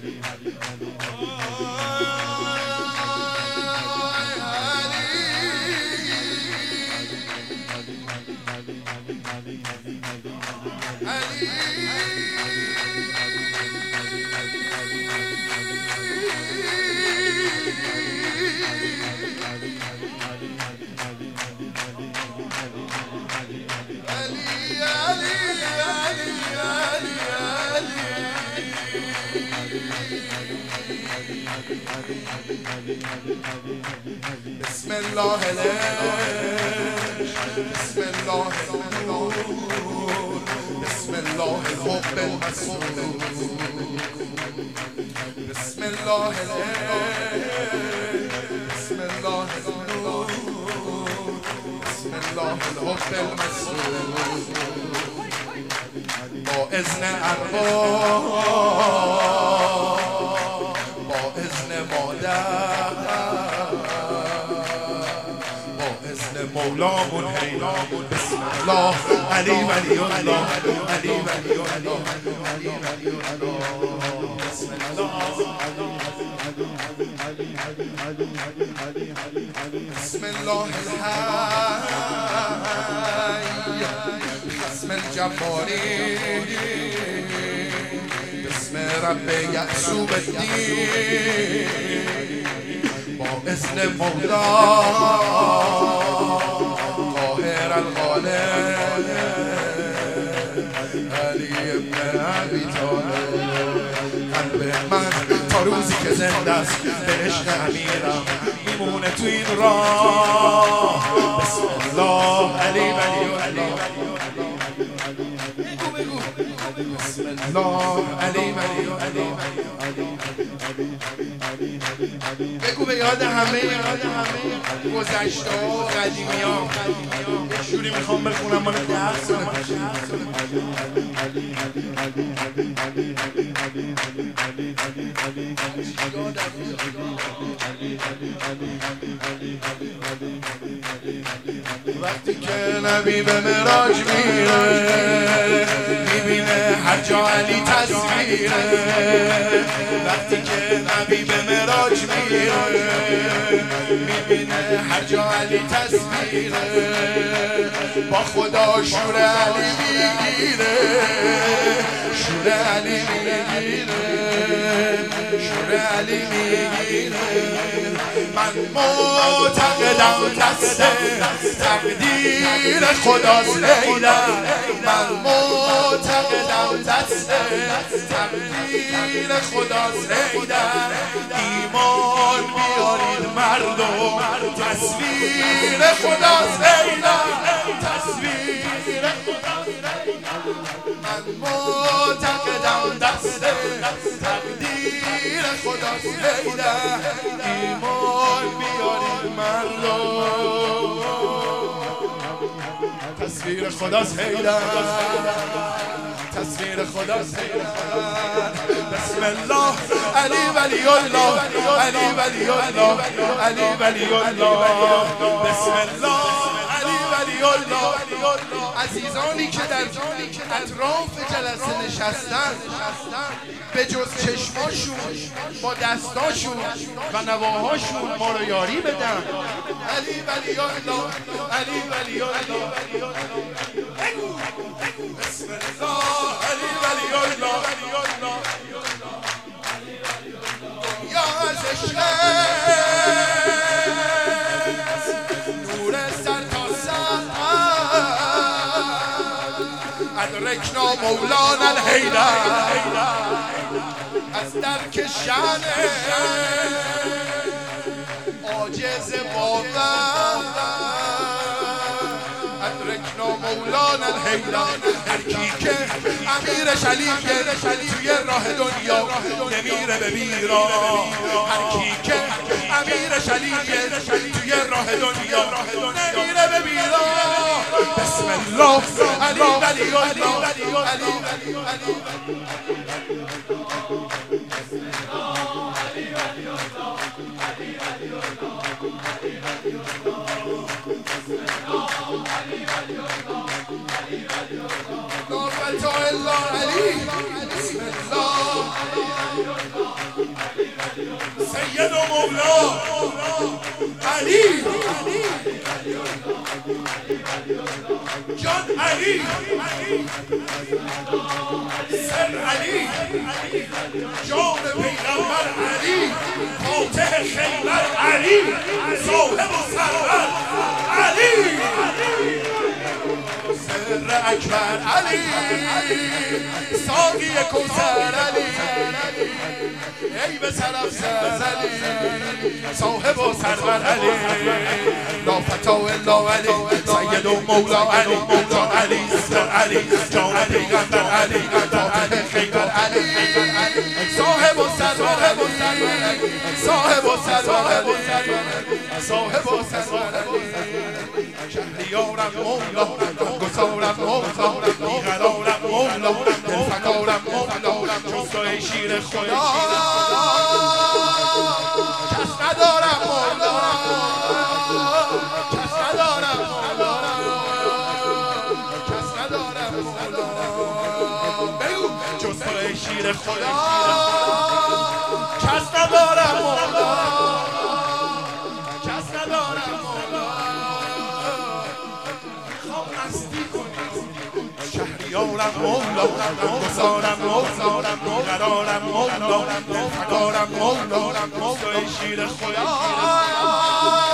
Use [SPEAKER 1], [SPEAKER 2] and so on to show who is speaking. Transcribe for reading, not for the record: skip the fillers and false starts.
[SPEAKER 1] بسم الله بسم الله بسم الله الحب المسرور بسم الله بسم الله النور بسم الله الحب المسرور با اذن ارباب با اذن مادر با اذن مولامون حیرامون بسم الله علی ولی الله علی ولی الله علی ولی الله بسم الله بسم الله الحی بسم الجباری بسم رب یعصوب الدین با اذن مولا طاهر الغالب علی ابن ابی طالب قلب من تا روزی که زنده است به عشق امیرم میمونه تو این راه بسم الله علی ولی الله بسم الله علی ولی الله بگو به یاد همه گذشته ها و قدیمی ها یک جوری میخوام بخونم مال 10 سال وقتی که نبی به معراج میره میبینه هر جا علی تصویره وقتی که نبی به معراج میره میبینه هر جا علی تصویره با خدا شور علی میگیره شور علی میگیره شور علی میگیره من معتقدم دست تقدیر خداست لیلا من معتقدم دست تقدیر خداست لیلا ایمان بیارید مردم تصویر خداست لیلا تصویر من معتقدم دست تقدیر خداست لیلا ایمان بیارید مردم تصویر خداست لیلا تصویر خداست لیلا بسم الله علی ولی الله علی ولی الله علی ولی الله بسم الله علی ولی الله عزیزانی که در اطراف جلسه نشستن به جز چشماشون با دستاشون و نواهاشون ما رو یاری بدن علی ولی الله علی ولی الله بسم الله علی ولی الله یا از عشق نور سر تا سر ادرکنا مولانا الحیدر از درک شأن عاجز باور ادرکنا مولانا الحیدر هر کی که امیرش علیه توی راه دنیا نمیره به بیرا هر کی که امیرش علیه توی راه دنیا نمیره به بیرا بسم الله علی ولی الله علی لا فتح الا علی بسم الله سید و مولا علی جان علی سر علی جان پیغمبر علی فاتح خیبر علی صاحب و سرور علی سر اکبر علی ساقی کوثر علی ای به طرف زلی صاحب و سرور علی لا فتا الا علی سید و مولا علی جان علی سر علی جان پیغمبر علی فاتح خیبر علی صاحب و سرور علی صاحب و سرور علی صاحب و سرور علی شهریارم مولا گسارم مولا بیقرارم مولا دلفکارم مولا جستای شیر خدا کس ندارم مولا کس ندارم مولا کس ندارم مولا بگو جستای شیر خدا کس ندارم مولا کس ندارم مولا میخوام مستی کنی شهریارم مولا گسارم مولا بیقرارم مولا فکارم مولا جستای شیر خدا